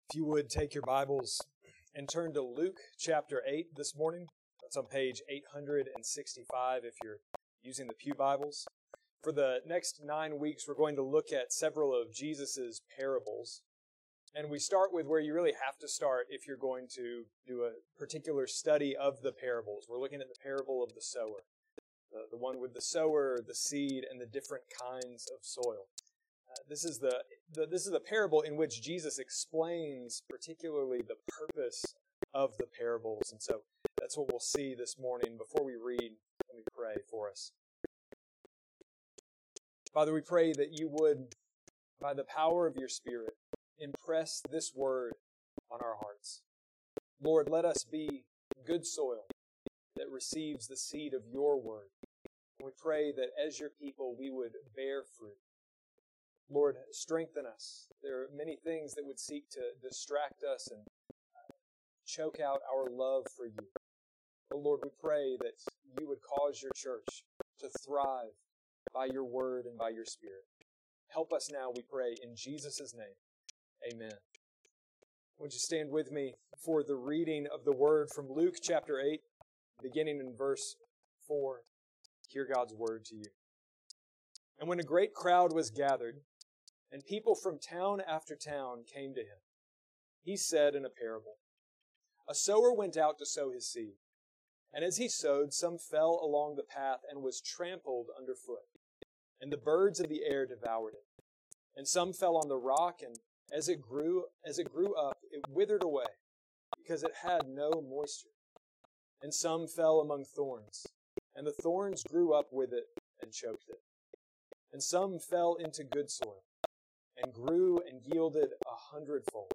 If you would take your Bibles and turn to Luke chapter 8 this morning. That's on page 865 if you're using the Pew Bibles. For the next 9 weeks, we're going to look at several of Jesus' parables. And we start with where you really have to start if you're going to do a particular study of the parables. We're looking at the parable of the sower, the one with the sower, the seed, and the different kinds of soil. This is the parable in which Jesus explains particularly the purpose of the parables. And so that's what we'll see this morning. Before we read, let me pray for us. Father, we pray that you would, by the power of your Spirit, impress this word on our hearts. Lord, let us be good soil that receives the seed of your word. We pray that as your people, we would bear fruit. Lord, strengthen us. There are many things that would seek to distract us and choke out our love for you. But Lord, we pray that you would cause your church to thrive by your word and by your Spirit. Help us now, we pray, in Jesus' name. Amen. Would you stand with me for the reading of the word from Luke chapter 8, beginning in verse 4. Hear God's word to you. And when a great crowd was gathered, and people from town after town came to him, he said in a parable, A sower went out to sow his seed. And as he sowed, some fell along the path and was trampled underfoot, and the birds of the air devoured it. And some fell on the rock, and as it grew up, it withered away, because it had no moisture. And some fell among thorns, and the thorns grew up with it and choked it. And some fell into good soil, and grew and yielded 100-fold.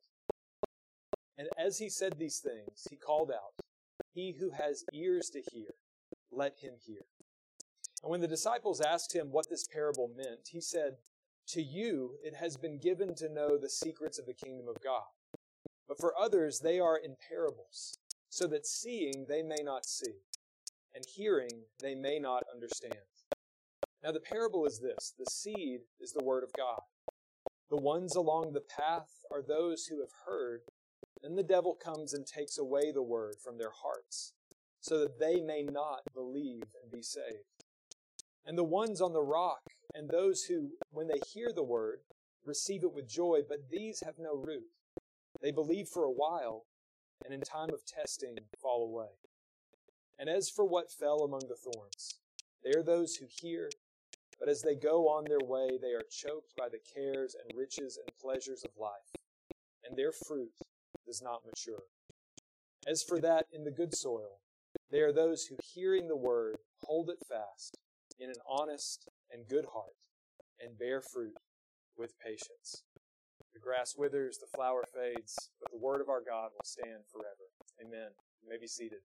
And as he said these things, he called out, He who has ears to hear, let him hear. And when the disciples asked him what this parable meant, he said, To you it has been given to know the secrets of the kingdom of God. But for others they are in parables, so that seeing they may not see, and hearing they may not understand. Now the parable is this: the seed is the word of God. The ones along the path are those who have heard. Then the devil comes and takes away the word from their hearts, so that they may not believe and be saved. And the ones on the rock, and those who, when they hear the word, receive it with joy, but these have no root. They believe for a while, and in time of testing fall away. And as for what fell among the thorns, they are those who hear, but as they go on their way, they are choked by the cares and riches and pleasures of life, and their fruit does not mature. As for that in the good soil, they are those who, hearing the word, hold it fast in an honest and good heart, and bear fruit with patience. The grass withers, the flower fades, but the word of our God will stand forever. Amen. You may be seated.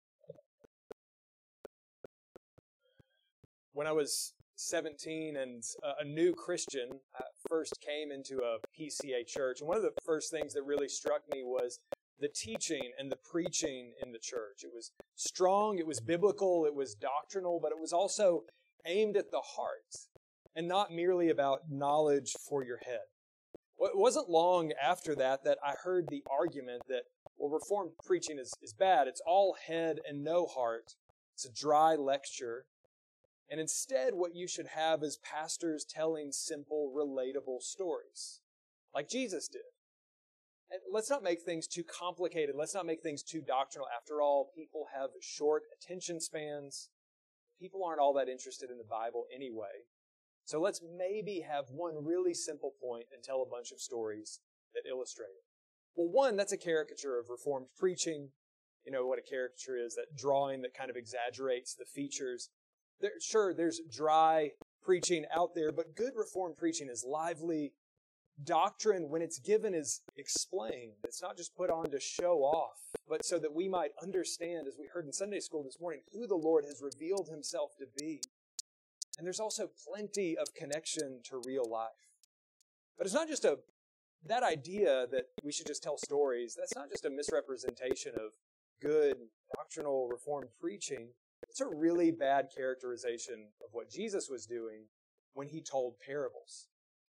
When I was 17 and a new Christian, I first came into a PCA church. And one of the first things that really struck me was the teaching and the preaching in the church. It was strong, it was biblical, it was doctrinal, but it was also aimed at the heart and not merely about knowledge for your head. Well, it wasn't long after that I heard the argument that, well, Reformed preaching is bad. It's all head and no heart. It's a dry lecture. And instead, what you should have is pastors telling simple, relatable stories, like Jesus did. And let's not make things too complicated. Let's not make things too doctrinal. After all, people have short attention spans. People aren't all that interested in the Bible anyway. So let's maybe have one really simple point and tell a bunch of stories that illustrate it. Well, one, that's a caricature of Reformed preaching. You know what a caricature is, that drawing that kind of exaggerates the features. There's dry preaching out there, but good Reformed preaching is lively. Doctrine, when it's given, is explained. It's not just put on to show off, but so that we might understand, as we heard in Sunday school this morning, who the Lord has revealed himself to be. And there's also plenty of connection to real life. But it's not just that idea that we should just tell stories. That's not just a misrepresentation of good doctrinal Reformed preaching. It's a really bad characterization of what Jesus was doing when he told parables.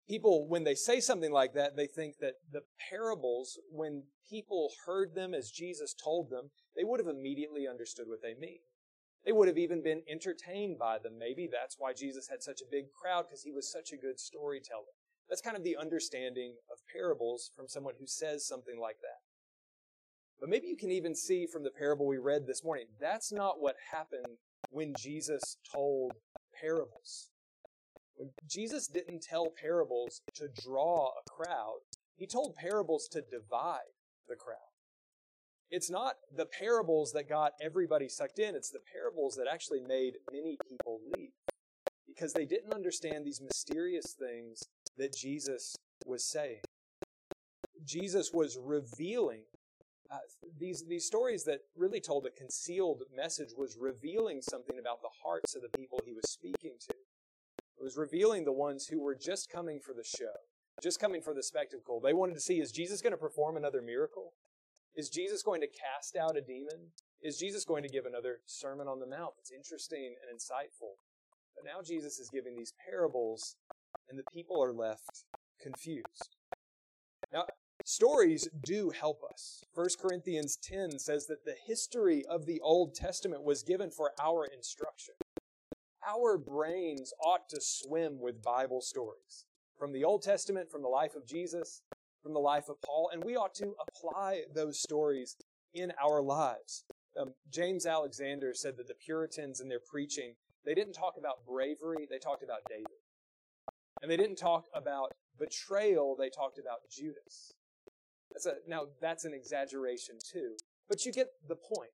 People, when they say something like that, they think that the parables, when people heard them as Jesus told them, they would have immediately understood what they mean. They would have even been entertained by them. Maybe that's why Jesus had such a big crowd, because he was such a good storyteller. That's kind of the understanding of parables from someone who says something like that. But maybe you can even see from the parable we read this morning, that's not what happened when Jesus told parables. Jesus didn't tell parables to draw a crowd. He told parables to divide the crowd. It's not the parables that got everybody sucked in. It's the parables that actually made many people leave, because they didn't understand these mysterious things that Jesus was saying. Jesus was revealing these stories that really told a concealed message, was revealing something about the hearts of the people he was speaking to. It was revealing the ones who were just coming for the show, just coming for the spectacle. They wanted to see, is Jesus going to perform another miracle? Is Jesus going to cast out a demon? Is Jesus going to give another Sermon on the Mount that's interesting and insightful? But now Jesus is giving these parables, and the people are left confused. Now, stories do help us. 1 Corinthians 10 says that the history of the Old Testament was given for our instruction. Our brains ought to swim with Bible stories from the Old Testament, from the life of Jesus, from the life of Paul, and we ought to apply those stories in our lives. James Alexander said that the Puritans in their preaching, they didn't talk about bravery, they talked about David. And they didn't talk about betrayal, they talked about Judas. Now, that's an exaggeration too, but you get the point.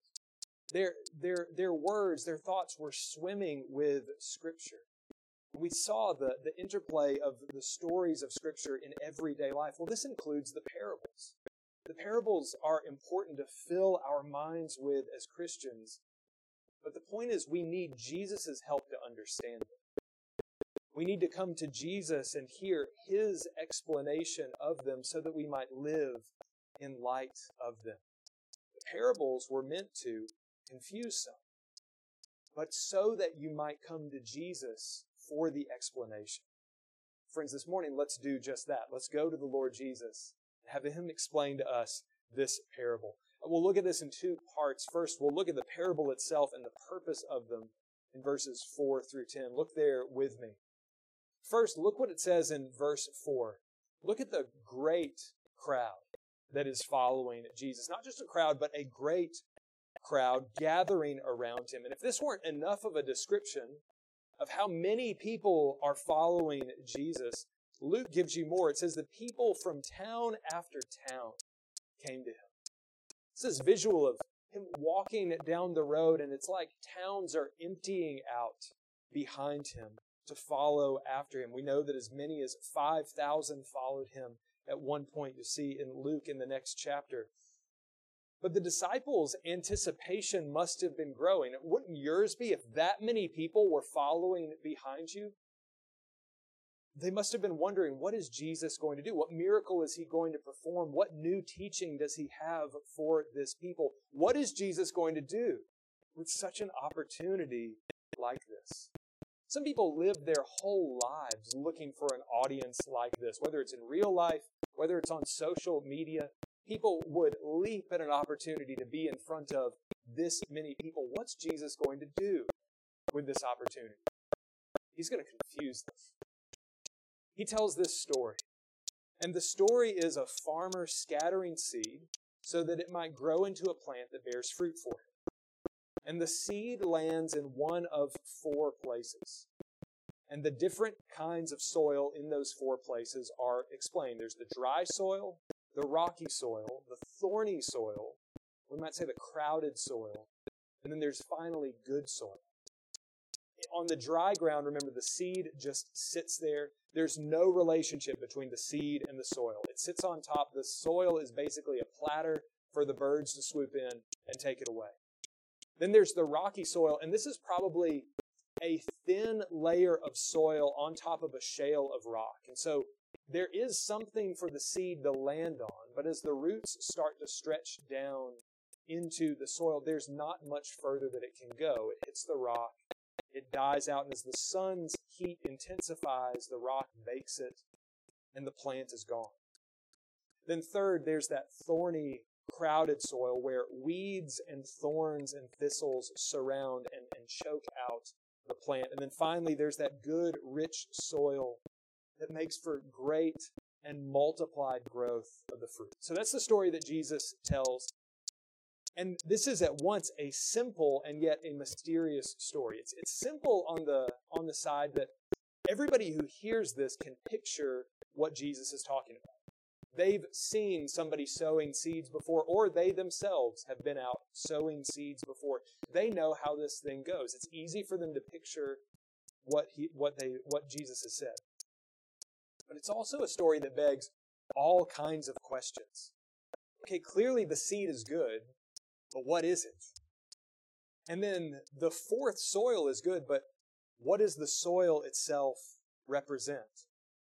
Their words, their thoughts were swimming with Scripture. We saw the interplay of the stories of Scripture in everyday life. Well, this includes the parables. The parables are important to fill our minds with as Christians, but the point is we need Jesus' help to understand them. We need to come to Jesus and hear His explanation of them so that we might live in light of them. The parables were meant to confuse some, but so that you might come to Jesus for the explanation. Friends, this morning, let's do just that. Let's go to the Lord Jesus and have Him explain to us this parable. We'll look at this in two parts. First, we'll look at the parable itself and the purpose of them in verses 4 through 10. Look there with me. First, look what it says in verse 4. Look at the great crowd that is following Jesus. Not just a crowd, but a great crowd gathering around Him. And if this weren't enough of a description of how many people are following Jesus, Luke gives you more. It says the people from town after town came to Him. This is visual of Him walking down the road, and it's like towns are emptying out behind Him to follow after Him. We know that as many as 5,000 followed Him at one point, you see in Luke in the next chapter. But the disciples' anticipation must have been growing. Wouldn't yours be if that many people were following behind you? They must have been wondering, what is Jesus going to do? What miracle is He going to perform? What new teaching does He have for this people? What is Jesus going to do with such an opportunity like this? Some people live their whole lives looking for an audience like this, whether it's in real life, whether it's on social media. People would leap at an opportunity to be in front of this many people. What's Jesus going to do with this opportunity? He's going to confuse them. He tells this story. And the story is a farmer scattering seed so that it might grow into a plant that bears fruit for him. And the seed lands in one of 4 places. And the different kinds of soil in those 4 places are explained. There's the dry soil, the rocky soil, the thorny soil, we might say the crowded soil, and then there's finally good soil. On the dry ground, remember, the seed just sits there. There's no relationship between the seed and the soil. It sits on top. The soil is basically a platter for the birds to swoop in and take it away. Then there's the rocky soil, and this is probably a thin layer of soil on top of a shale of rock. And so there is something for the seed to land on, but as the roots start to stretch down into the soil, there's not much further that it can go. It hits the rock, it dies out, and as the sun's heat intensifies, the rock bakes it, and the plant is gone. Then third, there's that thorny, crowded soil where weeds and thorns and thistles surround and choke out the plant. And then finally, there's that good, rich soil that makes for great and multiplied growth of the fruit. So that's the story that Jesus tells. And this is at once a simple and yet a mysterious story. It's simple on the side that everybody who hears this can picture what Jesus is talking about. They've seen somebody sowing seeds before, or they themselves have been out sowing seeds before. They know how this thing goes. It's easy for them to picture what Jesus has said. But it's also a story that begs all kinds of questions. Okay, clearly the seed is good, but what is it? And then the fourth soil is good, but what does the soil itself represent?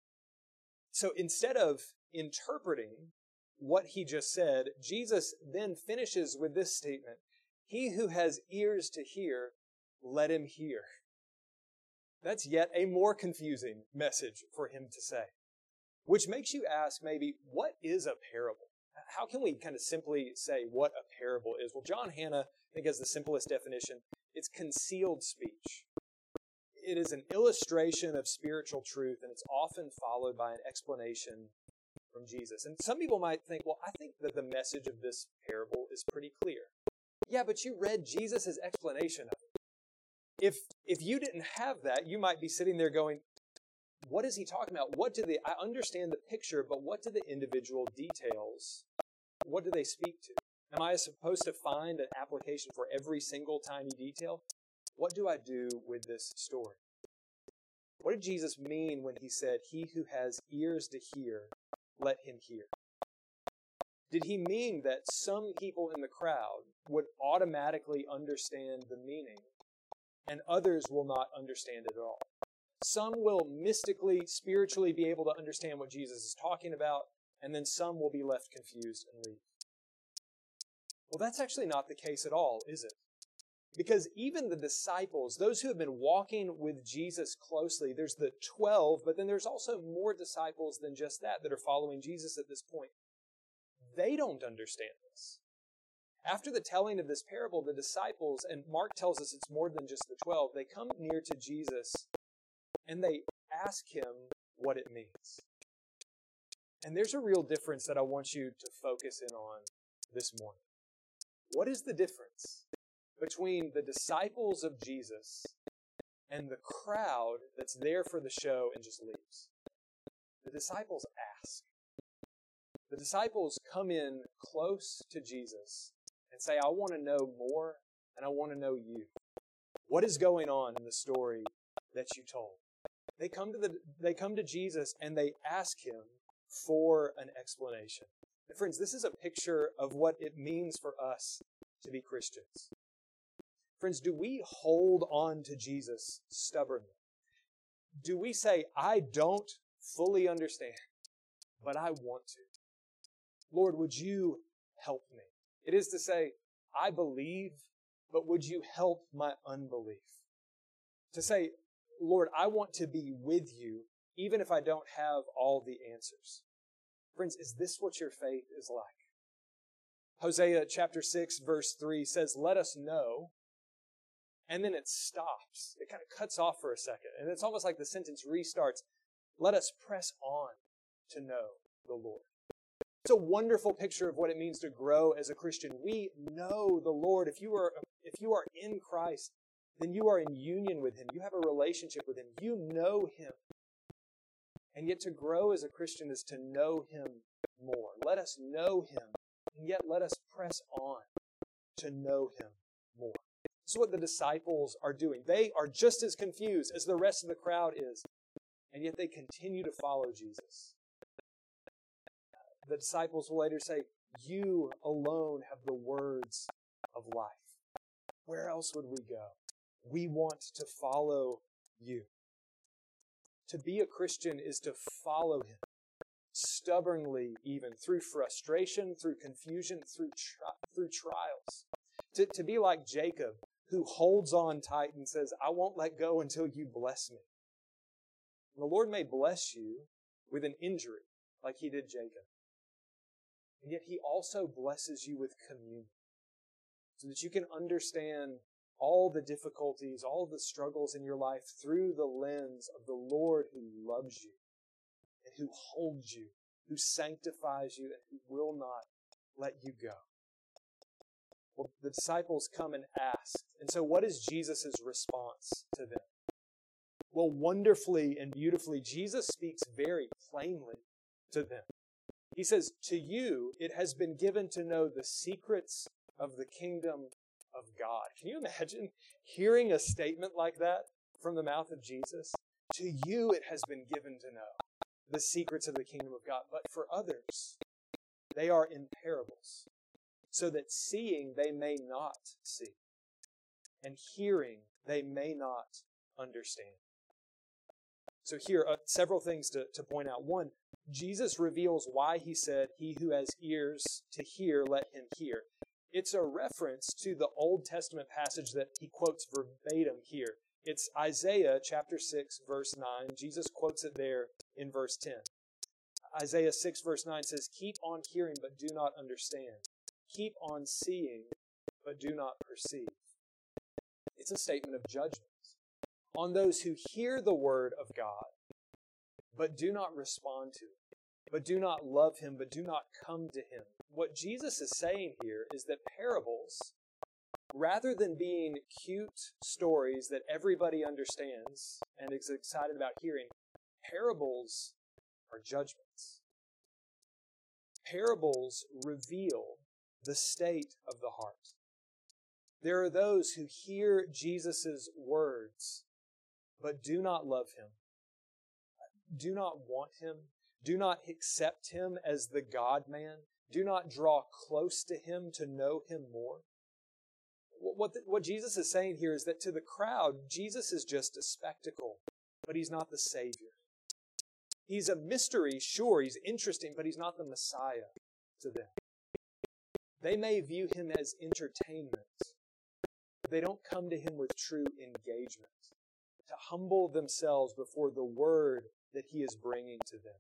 So instead of interpreting what he just said, Jesus then finishes with this statement: "He who has ears to hear, let him hear." That's yet a more confusing message for him to say, which makes you ask maybe, what is a parable? How can we kind of simply say what a parable is? Well, John Hannah, I think, has the simplest definition. It's concealed speech. It is an illustration of spiritual truth, and it's often followed by an explanation from Jesus. And some people might think, well, I think that the message of this parable is pretty clear. Yeah, but you read Jesus' explanation of it. If you didn't have that, you might be sitting there going, what is he talking about? I understand the picture, but what do the individual details, what do they speak to? Am I supposed to find an application for every single tiny detail? What do I do with this story? What did Jesus mean when he said, "He who has ears to hear, let him hear"? Did he mean that some people in the crowd would automatically understand the meaning and others will not understand it at all? Some will mystically, spiritually be able to understand what Jesus is talking about, and then some will be left confused and leave. Well, that's actually not the case at all, is it? Because even the disciples, those who have been walking with Jesus closely, there's the 12, but then there's also more disciples than just that are following Jesus at this point. They don't understand this. After the telling of this parable, the disciples, and Mark tells us it's more than just the 12, they come near to Jesus and they ask him what it means. And there's a real difference that I want you to focus in on this morning. What is the difference between the disciples of Jesus and the crowd that's there for the show and just leaves? The disciples ask. The disciples come in close to Jesus and say, "I want to know more, and I want to know you. What is going on in the story that you told?" They come to Jesus and they ask him for an explanation. And friends, this is a picture of what it means for us to be Christians. Friends, do we hold on to Jesus stubbornly? Do we say, "I don't fully understand, but I want to. Lord, would you help me?" It is to say, "I believe, but would you help my unbelief?" To say, "Lord, I want to be with you, even if I don't have all the answers." Friends, is this what your faith is like? Hosea chapter 6, verse 3 says, "Let us know," and then it stops. It kind of cuts off for a second, and it's almost like the sentence restarts. "Let us press on to know the Lord." It's a wonderful picture of what it means to grow as a Christian. We know the Lord. If you are in Christ, then you are in union with him. You have a relationship with him. You know him. And yet to grow as a Christian is to know him more. Let us know him, and yet let us press on to know him more. This is what the disciples are doing. They are just as confused as the rest of the crowd is, and yet they continue to follow Jesus. The disciples will later say, "You alone have the words of life." Where else would we go? We want to follow you. To be a Christian is to follow him stubbornly, even through frustration, through confusion, through trials. To be like Jacob, who holds on tight and says, "I won't let go until you bless me." And the Lord may bless you, with an injury, like he did Jacob. And yet he also blesses you with communion, so that you can understand all the difficulties, all the struggles in your life through the lens of the Lord who loves you and who holds you, who sanctifies you, and who will not let you go. Well, the disciples come and ask. And so what is Jesus' response to them? Well, wonderfully and beautifully, Jesus speaks very plainly to them. He says, to you it has been given to know the secrets of the kingdom of God. Can you imagine hearing a statement like that from the mouth of Jesus? To you it has been given to know the secrets of the kingdom of God. But for others, they are in parables, so that seeing they may not see, and hearing they may not understand. So here are several things to point out. One, Jesus reveals why he said, he who has ears to hear, let him hear. It's a reference to the Old Testament passage that he quotes verbatim here. It's Isaiah chapter 6, verse 9. Jesus quotes it there in verse 10. Isaiah 6, verse 9 says, keep on hearing, but do not understand. Keep on seeing, but do not perceive. It's a statement of judgment on those who hear the word of God, but do not respond to it, but do not love him, but do not come to him. What Jesus is saying here is that parables, rather than being cute stories that everybody understands and is excited about hearing, parables are judgments. Parables reveal the state of the heart. There are those who hear Jesus' words, but do not love him, do not want him, do not accept him as the God-man, do not draw close to him to know him more. What Jesus is saying here is that to the crowd, Jesus is just a spectacle, but he's not the Savior. He's a mystery, sure, he's interesting, but he's not the Messiah to them. They may view him as entertainment, but they don't come to him with true engagement, to humble themselves before the word that he is bringing to them.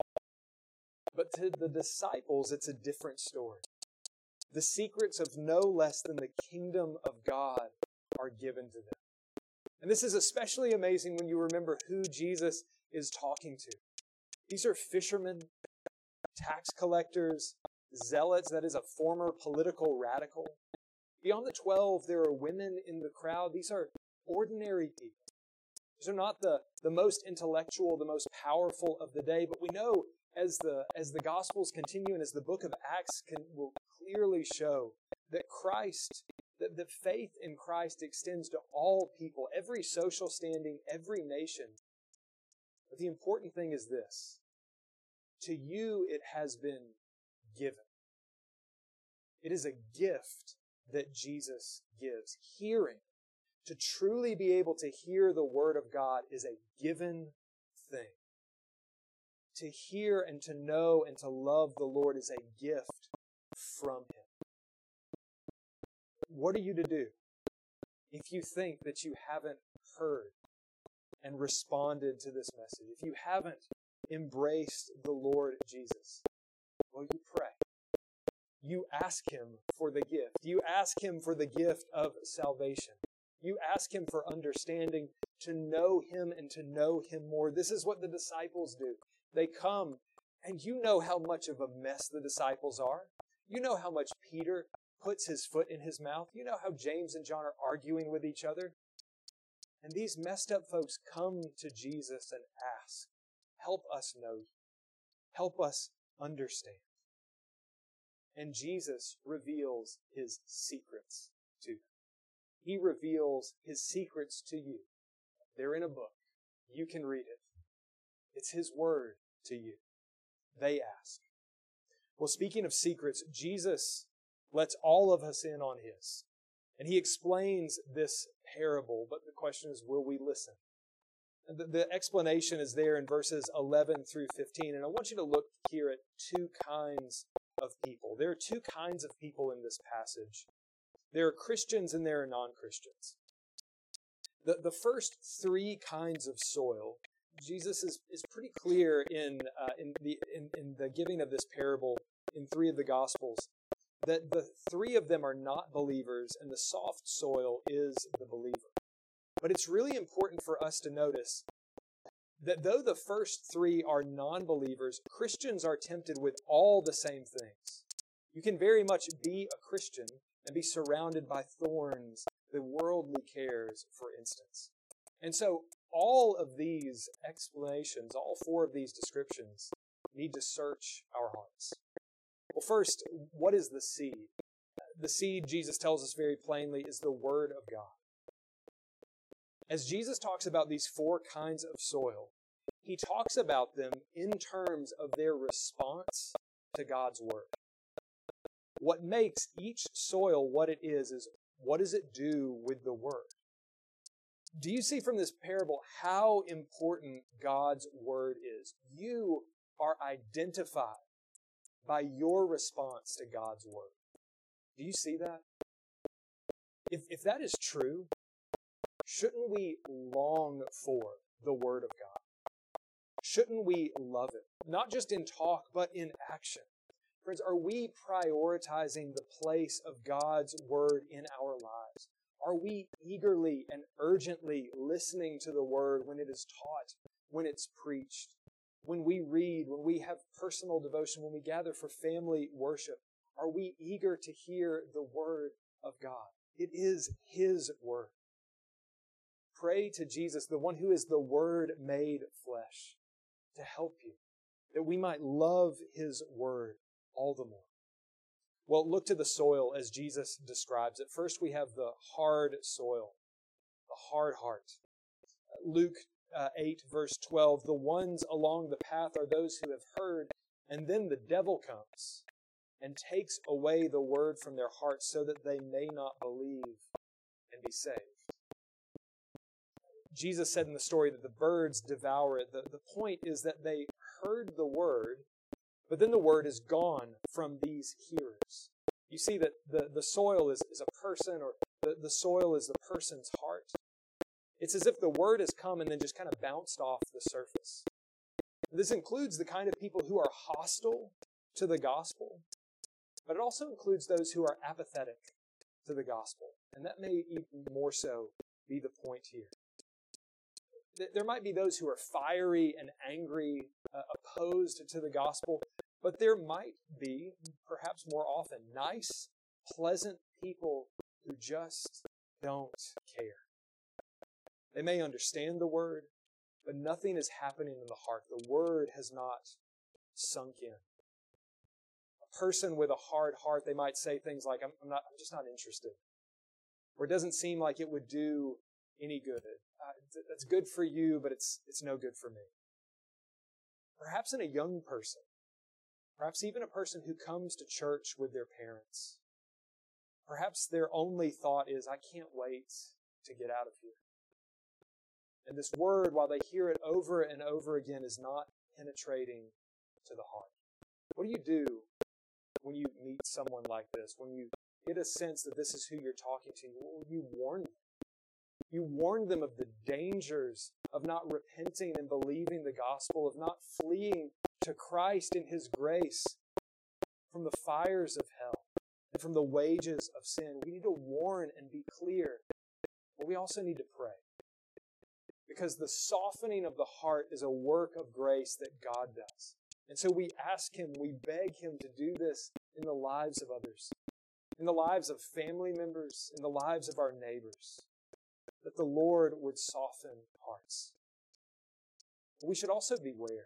But to the disciples, it's a different story. The secrets of no less than the kingdom of God are given to them. And this is especially amazing when you remember who Jesus is talking to. These are fishermen, tax collectors, zealots, that is a former political radical. Beyond the 12, there are women in the crowd. These are ordinary people. These are not the most intellectual, the most powerful of the day, but we know as the Gospels continue and as the book of Acts will clearly show that that faith in Christ extends to all people, every social standing, every nation. But the important thing is this: to you it has been given. It is a gift that Jesus gives. Hearing, to truly be able to hear the Word of God, is a given thing. To hear and to know and to love the Lord is a gift from Him. What are you to do if you think that you haven't heard and responded to this message? If you haven't embraced the Lord Jesus? Well, you pray. You ask Him for the gift. You ask Him for the gift of salvation. You ask Him for understanding, to know Him and to know Him more. This is what the disciples do. They come, and you know how much of a mess the disciples are. You know how much Peter puts his foot in his mouth. You know how James and John are arguing with each other. And these messed up folks come to Jesus and ask, help us know you. Help us understand. And Jesus reveals His secrets to them. He reveals His secrets to you. They're in a book. You can read it. It's His word to you. They ask. Well, speaking of secrets, Jesus lets all of us in on His. And He explains this parable, but the question is, will we listen? And the explanation is there in verses 11 through 15. And I want you to look here at two kinds of people. There are two kinds of people in this passage. There are Christians and there are non-Christians. The first three kinds of soil Jesus is pretty clear in the giving of this parable in 3 of the Gospels that the 3 of them are not believers and the soft soil is the believer. But it's really important for us to notice that though the first 3 are non-believers, Christians are tempted with all the same things. You can very much be a Christian and be surrounded by thorns, the worldly cares, for instance. And so all of these explanations, all 4 of these descriptions, need to search our hearts. Well, first, what is the seed? The seed, Jesus tells us very plainly, is the Word of God. As Jesus talks about these 4 kinds of soil, he talks about them in terms of their response to God's Word. What makes each soil what it is what does it do with the Word? Do you see from this parable how important God's Word is? You are identified by your response to God's Word. Do you see that? If that is true, shouldn't we long for the Word of God? Shouldn't we love it? Not just in talk, but in action. Friends, are we prioritizing the place of God's Word in our lives? Are we eagerly and urgently listening to the Word when it is taught, when it's preached, when we read, when we have personal devotion, when we gather for family worship? Are we eager to hear the Word of God? It is His Word. Pray to Jesus, the one who is the Word made flesh, to help you, that we might love His Word all the more. Well, look to the soil as Jesus describes it. First, we have the hard soil, the hard heart. Luke 8, verse 12, the ones along the path are those who have heard, and then the devil comes and takes away the word from their hearts so that they may not believe and be saved. Jesus said in the story that the birds devour it. The point is that they heard the word, but then the word is gone from these hearers. You see that the soil is a person, or the soil is the person's heart. It's as if the word has come and then just kind of bounced off the surface. This includes the kind of people who are hostile to the gospel, but it also includes those who are apathetic to the gospel. And that may even more so be the point here. There might be those who are fiery and angry, opposed to the gospel, but there might be, perhaps more often, nice, pleasant people who just don't care. They may understand the word, but nothing is happening in the heart. The word has not sunk in. A person with a hard heart, they might say things like, I'm just not interested. Or it doesn't seem like it would do any good. That's good for you, but it's no good for me. Perhaps in a young person, perhaps even a person who comes to church with their parents, perhaps their only thought is, I can't wait to get out of here. And this word, while they hear it over and over again, is not penetrating to the heart. What do you do when you meet someone like this? When you get a sense that this is who you're talking to, you warn them. You warn them of the dangers of not repenting and believing the gospel, of not fleeing to Christ in His grace from the fires of hell and from the wages of sin. We need to warn and be clear, but we also need to pray. Because the softening of the heart is a work of grace that God does. And so we ask Him, we beg Him to do this in the lives of others, in the lives of family members, in the lives of our neighbors, that the Lord would soften hearts. We should also beware.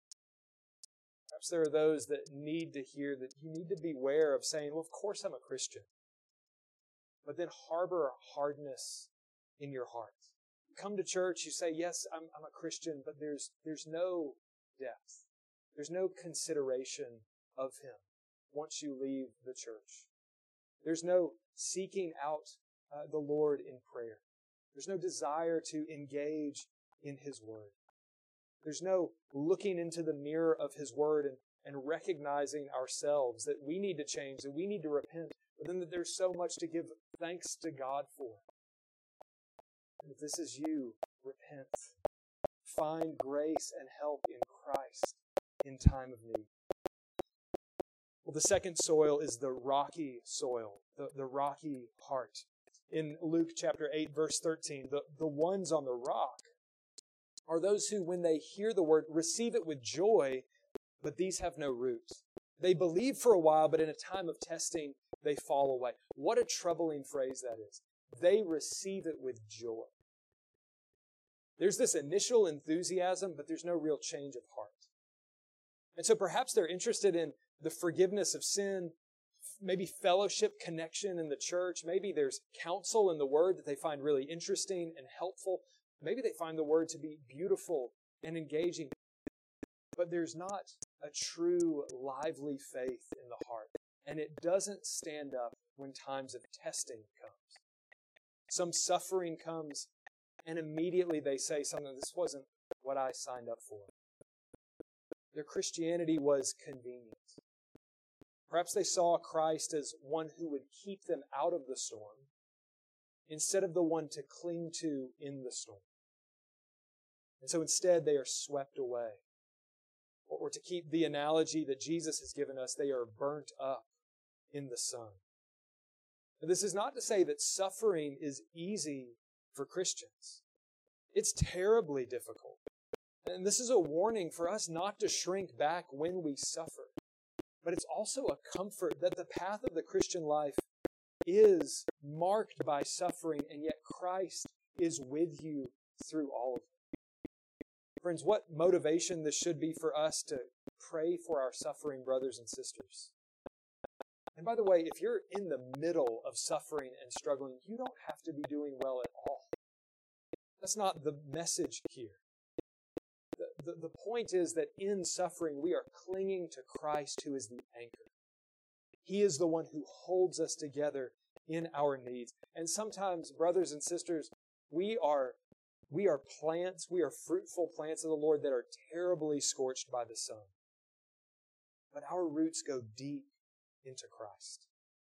Perhaps there are those that need to hear that you need to beware of saying, well, of course I'm a Christian, but then harbor hardness in your heart. You come to church, you say, yes, I'm a Christian, but there's no depth. There's no consideration of Him once you leave the church. There's no seeking out the Lord in prayer. There's no desire to engage in His Word. There's no looking into the mirror of His Word and recognizing ourselves that we need to change, that we need to repent, but then that there's so much to give thanks to God for. And if this is you, repent. find grace and help in Christ in time of need. Well, the second soil is the rocky soil, the rocky heart. In Luke chapter 8, verse 13, the ones on the rock are those who, when they hear the word, receive it with joy, but these have no roots. They believe for a while, but in a time of testing, they fall away. What a troubling phrase that is. They receive it with joy. There's this initial enthusiasm, but there's no real change of heart. And so perhaps they're interested in the forgiveness of sin, maybe fellowship, connection in the church. Maybe there's counsel in the Word that they find really interesting and helpful. Maybe they find the Word to be beautiful and engaging. But there's not a true, lively faith in the heart. And it doesn't stand up when times of testing comes. Some suffering comes, and immediately they say something, this wasn't what I signed up for. Their Christianity was convenient. Perhaps they saw Christ as one who would keep them out of the storm instead of the one to cling to in the storm. And so instead they are swept away. Or to keep the analogy that Jesus has given us, they are burnt up in the sun. And this is not to say that suffering is easy for Christians. It's terribly difficult. And this is a warning for us not to shrink back when we suffer. But it's also a comfort that the path of the Christian life is marked by suffering, and yet Christ is with you through all of it. Friends, what motivation this should be for us to pray for our suffering brothers and sisters. And by the way, if you're in the middle of suffering and struggling, you don't have to be doing well at all. That's not the message here. The point is that in suffering, we are clinging to Christ, who is the anchor. He is the one who holds us together in our needs. And sometimes, brothers and sisters, we are plants, we are fruitful plants of the Lord that are terribly scorched by the sun. But our roots go deep into Christ.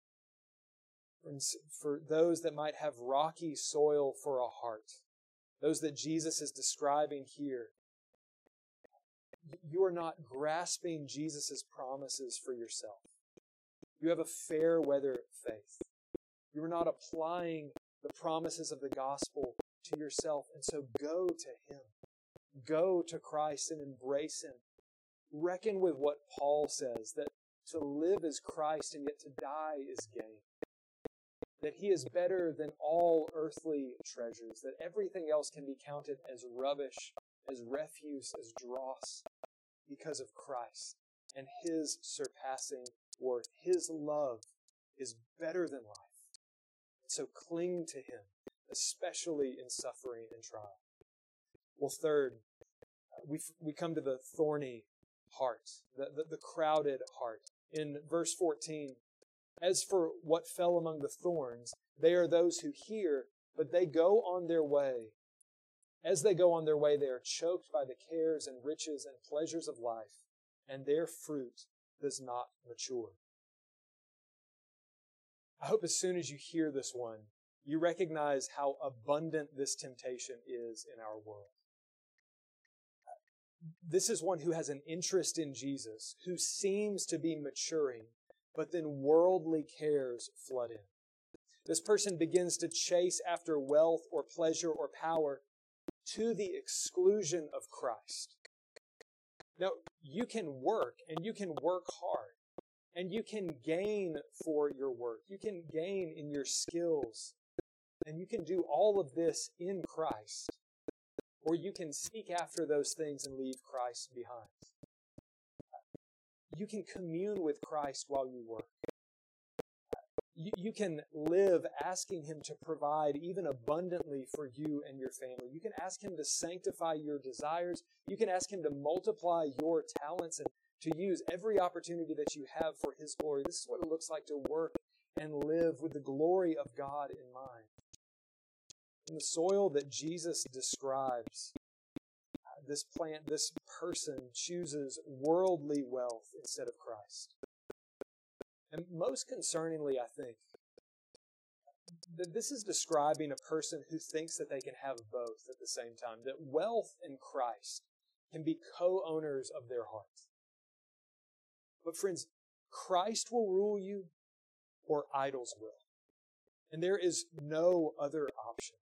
Friends, for those that might have rocky soil for a heart, those that Jesus is describing here, you are not grasping Jesus' promises for yourself. You have a fair weather faith. You are not applying the promises of the gospel to yourself. And so go to Him. Go to Christ and embrace Him. Reckon with what Paul says, that to live is Christ and yet to die is gain. That He is better than all earthly treasures. That everything else can be counted as rubbish, as refuse, as dross, because of Christ and His surpassing worth. His love is better than life. So cling to Him, especially in suffering and trial. Well, third, we come to the thorny heart, the crowded heart. In verse 14, as for what fell among the thorns, they are those who hear, but they go on their way. As they go on their way, they are choked by the cares and riches and pleasures of life, and their fruit does not mature. I hope as soon as you hear this one, you recognize how abundant this temptation is in our world. This is one who has an interest in Jesus, who seems to be maturing, but then worldly cares flood in. This person begins to chase after wealth or pleasure or power to the exclusion of Christ. Now, you can work, and you can work hard, and you can gain for your work. You can gain in your skills, and you can do all of this in Christ. Or you can seek after those things and leave Christ behind. You can commune with Christ while you work. You can live asking Him to provide even abundantly for you and your family. You can ask Him to sanctify your desires. You can ask Him to multiply your talents and to use every opportunity that you have for His glory. This is what it looks like to work and live with the glory of God in mind. In the soil that Jesus describes, this plant, this person chooses worldly wealth instead of Christ. And most concerningly, I think, that this is describing a person who thinks that they can have both at the same time, that wealth and Christ can be co-owners of their hearts. But friends, Christ will rule you or idols will. And there is no other option.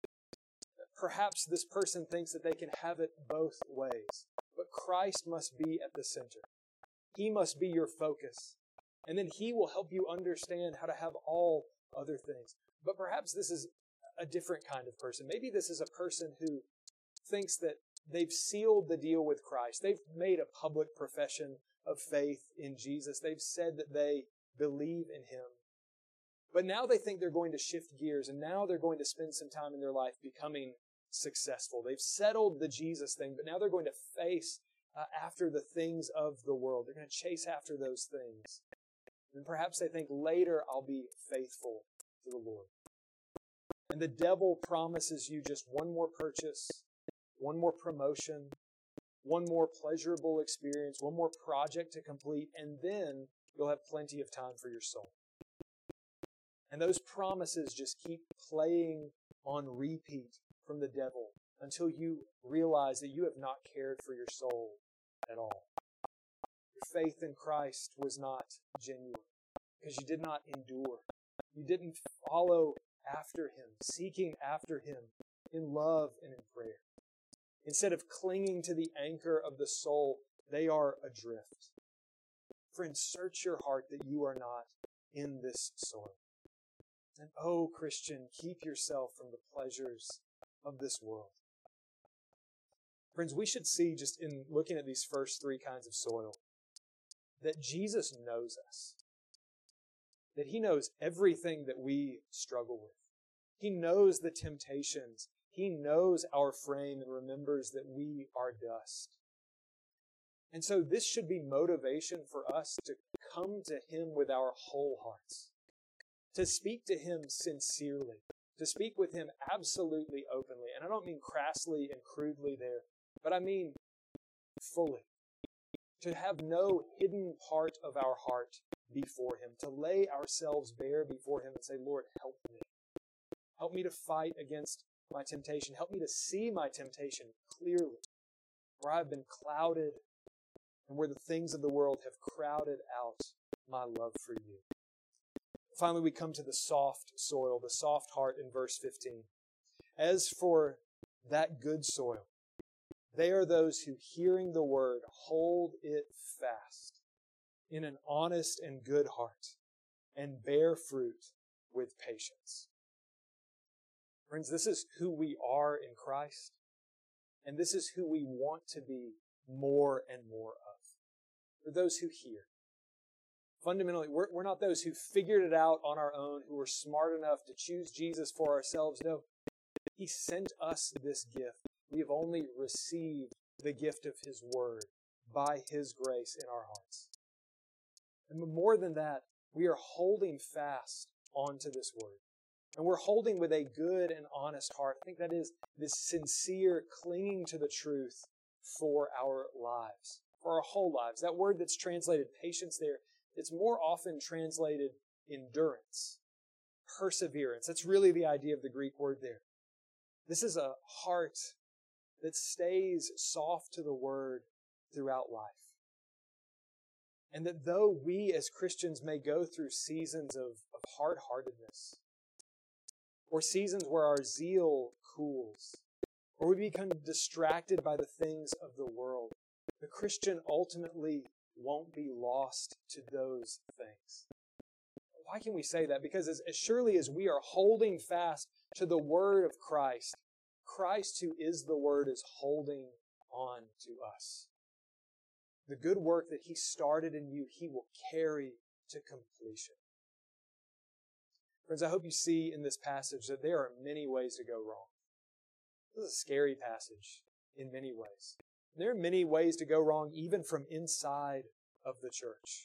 Perhaps this person thinks that they can have it both ways, but Christ must be at the center. He must be your focus. And then He will help you understand how to have all other things. But perhaps this is a different kind of person. Maybe this is a person who thinks that they've sealed the deal with Christ. They've made a public profession of faith in Jesus. They've said that they believe in Him. But now they think they're going to shift gears, and now they're going to spend some time in their life becoming successful. They've settled the Jesus thing, but now they're going to face after the things of the world. They're going to chase after those things. And perhaps they think later I'll be faithful to the Lord. And the devil promises you just one more purchase, one more promotion, one more pleasurable experience, one more project to complete, and then you'll have plenty of time for your soul. And those promises just keep playing on repeat from the devil until you realize that you have not cared for your soul at all. Your faith in Christ was not genuine because you did not endure. You didn't follow after Him, seeking after Him in love and in prayer. Instead of clinging to the anchor of the soul, they are adrift. Friends, search your heart that you are not in this soil. And oh, Christian, keep yourself from the pleasures of this world. Friends, we should see, just in looking at these first three kinds of soil, that Jesus knows us. That He knows everything that we struggle with. He knows the temptations. He knows our frame and remembers that we are dust. And so this should be motivation for us to come to Him with our whole hearts. To speak to Him sincerely. To speak with Him absolutely openly. And I don't mean crassly and crudely there, but I mean fully. To have no hidden part of our heart before Him. To lay ourselves bare before Him and say, Lord, help me. Help me to fight against my temptation. Help me to see my temptation clearly. Where I've been clouded and where the things of the world have crowded out my love for You. Finally, we come to the soft soil, the soft heart in verse 15. As for that good soil, they are those who, hearing the word, hold it fast in an honest and good heart and bear fruit with patience. Friends, this is who we are in Christ, and this is who we want to be more and more of. We're those who hear. Fundamentally, we're not those who figured it out on our own, who were smart enough to choose Jesus for ourselves. No, He sent us this gift. We have only received the gift of His Word by His grace in our hearts. And more than that, we are holding fast onto this Word. And we're holding with a good and honest heart. I think that is this sincere clinging to the truth for our lives, for our whole lives. That word that's translated patience there, it's more often translated endurance, perseverance. That's really the idea of the Greek word there. This is a heart that stays soft to the Word throughout life. And that though we as Christians may go through seasons of hard-heartedness, or seasons where our zeal cools, or we become distracted by the things of the world, the Christian ultimately won't be lost to those things. Why can we say that? Because as surely as we are holding fast to the Word of Christ, Christ who is the Word is holding on to us. The good work that He started in you, He will carry to completion. Friends, I hope you see in this passage that there are many ways to go wrong. This is a scary passage in many ways. There are many ways to go wrong even from inside of the church.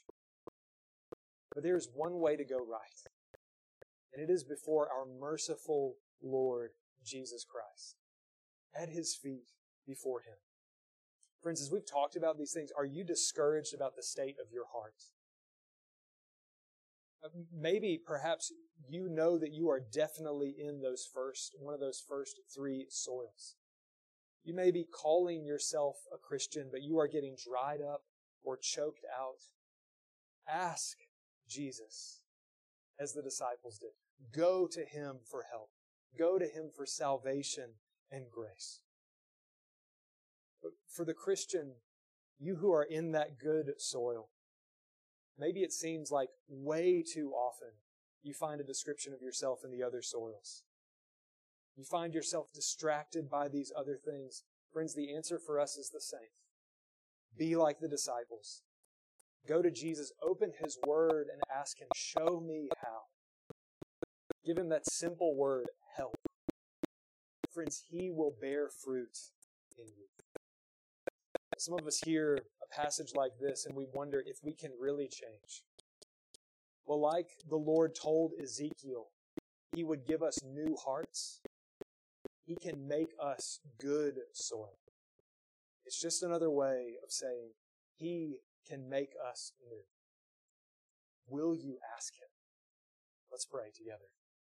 But there is one way to go right. And it is before our merciful Lord Jesus Christ. At His feet before Him. Friends, as we've talked about these things, are you discouraged about the state of your heart? Maybe, perhaps, you know that you are definitely in one of those first three soils. You may be calling yourself a Christian, but you are getting dried up or choked out. Ask Jesus, as the disciples did. Go to Him for help. Go to Him for salvation and grace. But for the Christian, you who are in that good soil, maybe it seems like way too often you find a description of yourself in the other soils. You find yourself distracted by these other things. Friends, the answer for us is the same. Be like the disciples. Go to Jesus, open His Word, and ask Him, show me how. Give Him that simple word, help. Friends, He will bear fruit in you. Some of us hear a passage like this and we wonder if we can really change. Well, like the Lord told Ezekiel, He would give us new hearts. He can make us good soil. It's just another way of saying He can make us new. Will you ask Him? Let's pray together.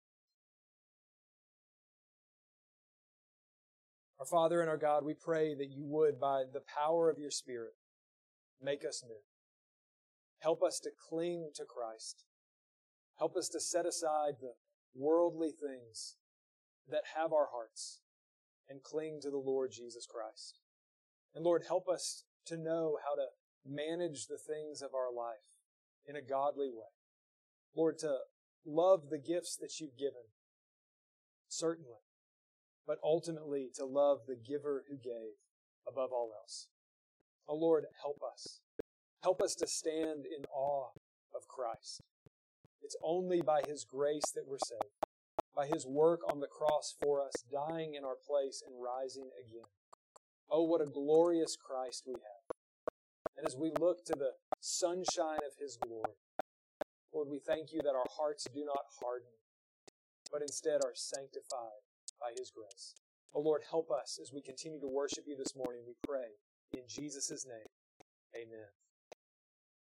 Our Father and our God, we pray that You would, by the power of Your Spirit, make us new. Help us to cling to Christ. Help us to set aside the worldly things that have our hearts and cling to the Lord Jesus Christ. And Lord, help us to know how to manage the things of our life in a godly way. Lord, to love the gifts that You've given, certainly, but ultimately to love the giver who gave above all else. Oh Lord, help us. Help us to stand in awe of Christ. It's only by His grace that we're saved, by His work on the cross for us, dying in our place and rising again. Oh, what a glorious Christ we have. And as we look to the sunshine of His glory, Lord, we thank You that our hearts do not harden, but instead are sanctified by His grace. Oh Lord, help us as we continue to worship You this morning, we pray. In Jesus' name, amen.